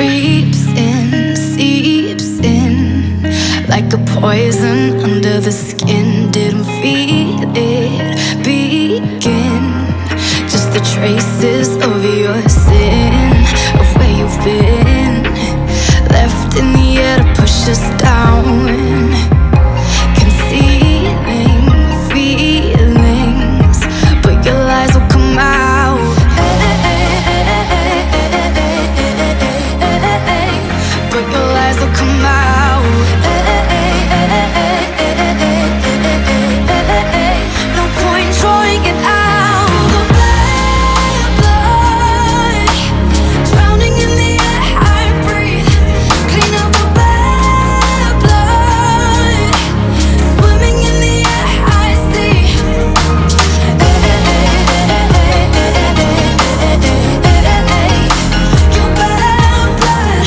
creeps in, seeps in, like a poison under the skin. Didn't feel it begin. Just the traces of your sin, of where you've been, left in the air to push us down. Concealing feelings, but your lies will come out. But your lies will come out. No point drawing it out. The blood, drowning in the air I breathe. Clean out the bad blood, swimming in the air I see. Your bad blood,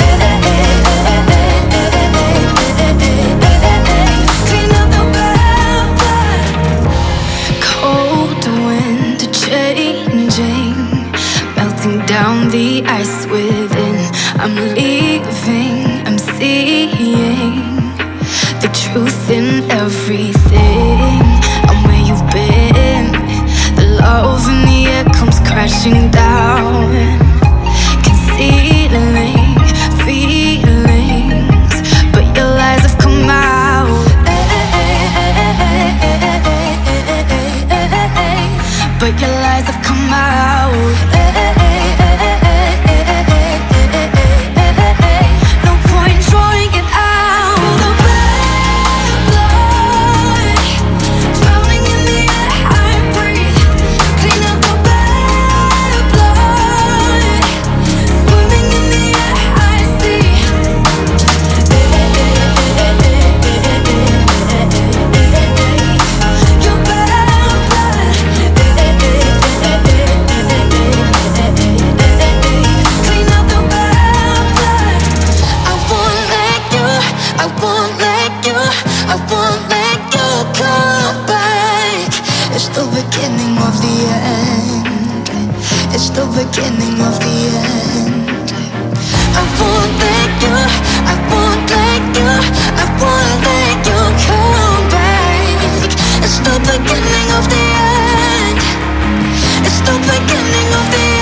clean out the bad blood. Cold wind changing, melting down the ice within. I'm leaving, I'm seeing the truth in everything. I'm where you've been. The love in the air comes crashing down. Concealing feelings, but your lies have come out. But your lies have come out. No point drawing it out. The bad blood, drowning in the air I breathe. Clean out the bad blood, swimming in the air I see. Your bad blood, clean out the bad blood. I won't let you, I won't let you, I won't let you come back. It's the beginning of the end. It's the beginning of the end. I won't let you, I won't let you, I won't let you come back. It's the beginning of the end. It's the beginning of the end.